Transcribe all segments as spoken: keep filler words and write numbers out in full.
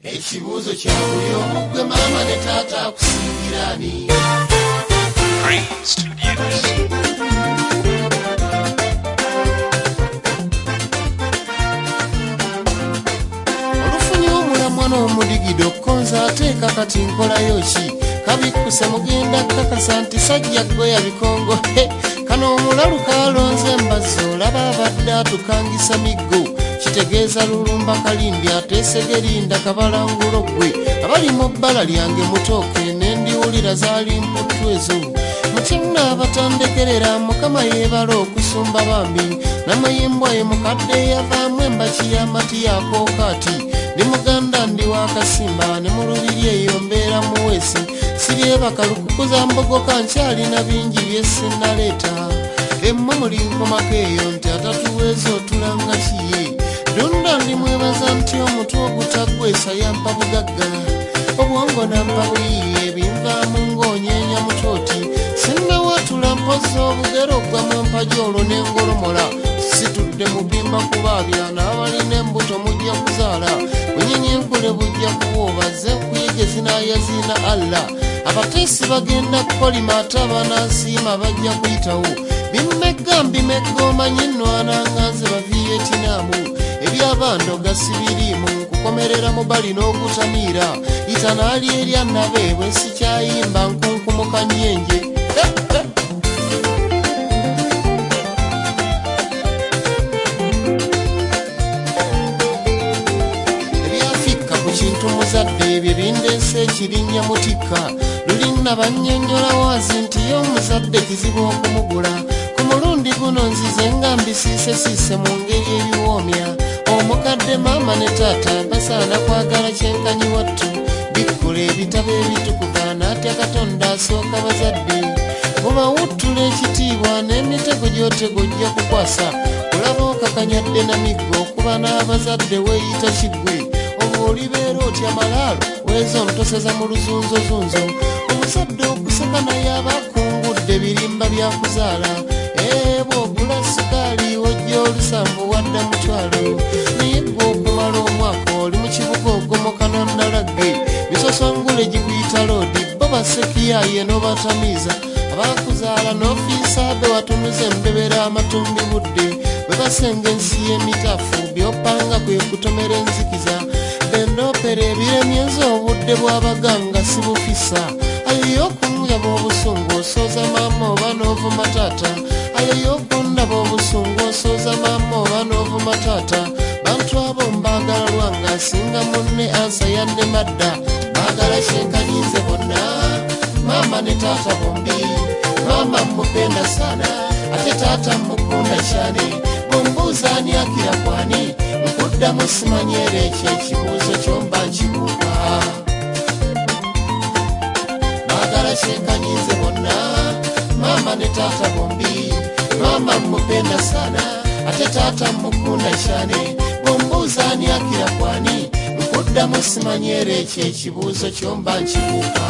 ekibuuzo kya buli omu gwe maama ne taata akusingirani. Olufunye omulamwa n'omudigido konza ateeka kati nkolayo ki kabikuse mugenda kakasa nti sajja gwe yabikongo kano omulalu kalonze embazo olaba abadde atukangisa miggo kitegeeza lulumba kalimbi ateesegerinda kabalangulo gwe abali mu bbala lyange mutooke nendiwulira zaali mputtu ezo mukyamuna abatandekerera mukama yeebala okusumba bambi n'amayimbwa ye mukadde yavaamu embaki y'amati yakookaati ndi muganda ndi wakasimba ne mu lubiri eyo mbeera muweesi siryebaka lukukuza mbogoka nkyalina bingi byesinaleeta emma mulinkomako eyo nti atatuweeza otulanga kiye dunda ndi mwebaza nti omutwe ogutagwesa yampa bugagga obwongo nampa buyiye binvaamu ng'onyeenya mutooti sinnawatula mpoza obugero gwamu empaji olwo n'engolomola situdde mubimba kubaabya n'abalina embuto mujja kuzaala bunyenye enkule bujja kuwoobaze nkuyige zinaayazina allah abateesi bagenda kukolima ate abanasiima bajja kuyitawo bimmegga mbimegga omanyi nnwananga nze ba viyetinaamu ebyabandoga sibiriimu nkukomerera mu bali n'ogutamiira itanaali erya nabeebwe sikyayimba nkunkumuka nyenje ebyafikka ku kintu muzadde ebyo bindeese ekirinnya mutikka lulinna bannyonnyola waazi nti ye omuzadde kizibu okumugula ku mulundi guno nzize nga mbisiisesiise mu ngeri ebiwoomya omukadde maama ne taata basaana kwagala kyenkanyi wattu bikkula ebitabo ebitukuva n'atya katonda asooka bazadde bwebawuttula ekitiibwa n'emitego gy'otegojja kukwasa olaba okakanyadde na miggo okuba n'abazadde weeyita kiggwe oba olibeera otya malaalo weeza omutoseza mu luzunzozunzo omuzadde okuseka naye abakungudde birimba byakuzaala bw'ogula sikaali wojja olusanvu wadda mutwalo naye gwe okumala omwaka oli mu kibuga ogomoka nandalagge bisosongule gikuyita loodi bo basekiyaye n'obatamiiza abakuzaala n'ofiisaabe watunuza embebera amatumbi budde bwe basenga ensi y'emitafu byopanga kwe kutomera enzikiza bendoopera ebiremyeza obudde bw'abaganga si bufisa ayo y'okungaba obusungu osooza maama oba n'ovuma taata ayo y'okundaba obusungu osooza maama oba n'ovuma taata bantu abo mbaagala lwanga asinga munne ansa yadde madda baagala kyenkanyinze bonna maama ne taata bombi maama mmupenda sana ate taata mmukunda cyane bombuuza ani akira kwani nkuddamu simanyera ekyo ekibuuzo kyomba nkibuuka baagala kyenkanyinze bonna maama ne taata bombi maama mmupenda sana ate taata mmukunda cyane bombuuza ani akira kwani nkuddamu simanyera ekyo ekibuuzo kyomba nkibuuka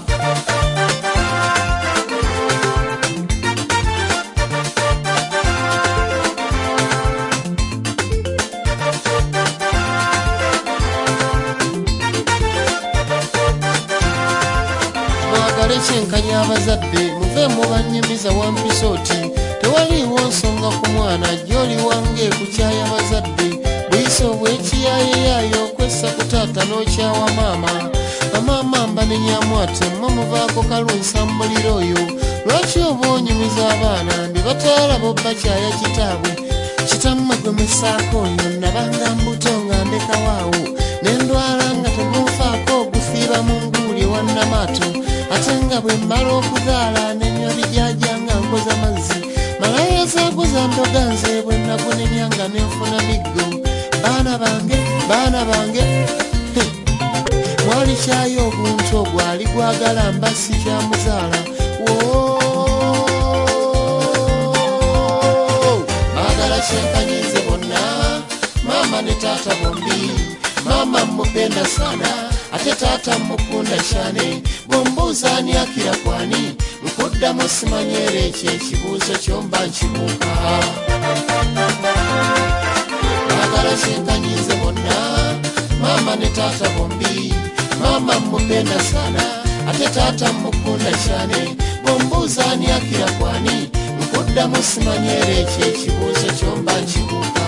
kyenkanya abazadde muve mu bannyumiza wampisooti tewaliiwo nsonga ku mwana gy'oli wange kukyaya abazadde buyisa obwekiyayeyaayo okwessa ku taata n'okyawa maama bamaama mbanenyamu ate mma muvaako kalunsambulira oyo lwaki oba onyumiza abaana mbi bataala bo bakyaya kitaabwe kitammwe gwemesaako oyo nabanga mbuto nga ndekawaawo nendwala nga tegunfaako ogufiira mu nguuli ewannamaato ate nga bwe mmala okuzaala n'ennyoli gyajanga nkoza mazzi malaya zaaguza ndoga nze bwe nagunenyanga nenfuna miggo baana bange baana bange mwali kyayo obuntu ogwo ali gwagala mba si kyamuzaala baagala kyenkanyize bonna maama ne taata bombi maama mmupenda sana ate taata mmukunda cyane bombuuza ani akira kwani nkuddamu simanyera ekyo ekibuuzo kyomba nkibuuka baagala kyenkanyize bonna maama mama ne tata bombi. Mama mupenda sana, ate tata mukunda cyane. Bombuza ani akira kwani, nkudda musimanyere ekibuuzo kyomba nkibuuka.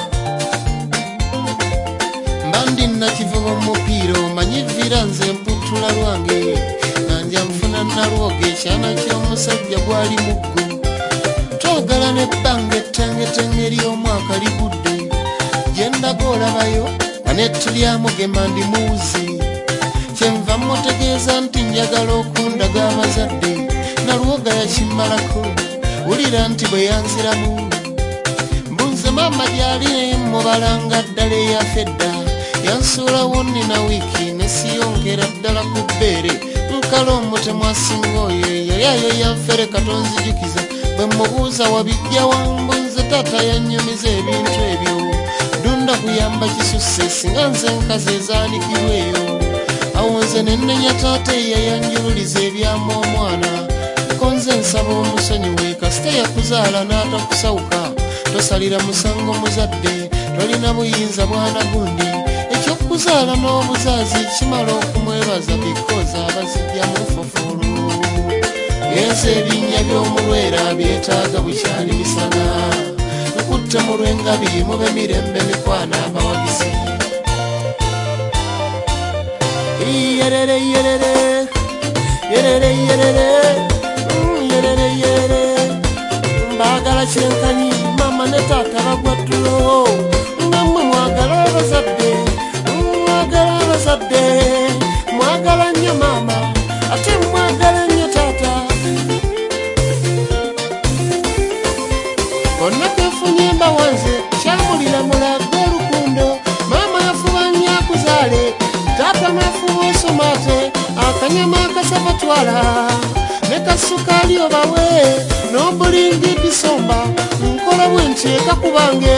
Mbandi nakivuba mupiira omanyi vira nze mputula lwange. Nanja mfuna nalwoge ekyana ky'omusajja gwali muggu. Twogala n'ebbanga ettengetenge ery'omwaka ligudde. Gye ndaga olabayo aneetu lyamugema ndi muuzi. Kyenva mutegeeza nti njagala okundaga abazadde. Nalwoga yakimalako wulira nti bwe yanziramu. Mbunze maama gy'ali mubalanga ddala eyaffe dda. Yansuulawo nnina wiiki ne siyongera ddala ku bbeere. Nkala omutemu asinga oyo yali ayo yanfere katonzijukiza. Bwe mubuuza wabijja wangu nze taata yannyumiza ebintu ebyo. Dunda kuyamba kisusse singa nze nkazi ezaanikirwa eyo. Awo nze ne nnenya taata eyayanjululiza ebyamu omwana. Ko nze nsaba omusonyiwe kasita yakuzaala n'atakusawuka. Tosalira musango muzadde, tolina buyinza bwana gundi. Ekyokuzaala n'obuzaazi kimala okumwebaza bikoza abazijja mu fufulu. Yenze ebinnya by'omulwera byetaaga bukyali misana. Nkutte mu lw'engabi mube mirembe mikwana abawagizi. Yerere yerere yerere yerere yerere yerere mbagala kyenkanyi mama ne taata bagwattulo. Nammwe mwagala abazadde, mwagala abazadde, mwagala nnyo mama ate mwagala nnyo taata. Bonna twefunye mbawanze kyamulira mulaga olukundo. Mama yafuba nnyo akuzaale, taata nafuba osomate. Akanyama akasava twala ne kasukaali obawe n'obulingi bisomba. Nkola bwe nti ekakubange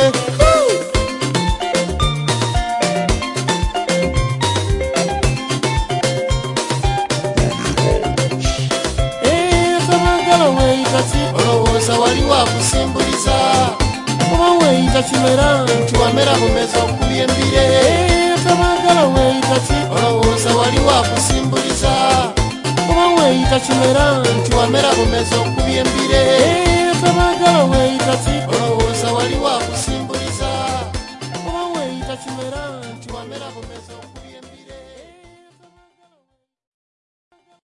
tabagala weeyitaki olowooza wali wakusimbuliza. Oba weeyita kimera nti wamera bumeza okubya embire. Tabagala weeyitaki olowooza wali wakusimbuliza. Oba weeyita kimera nti wamera bumeza okubya embire.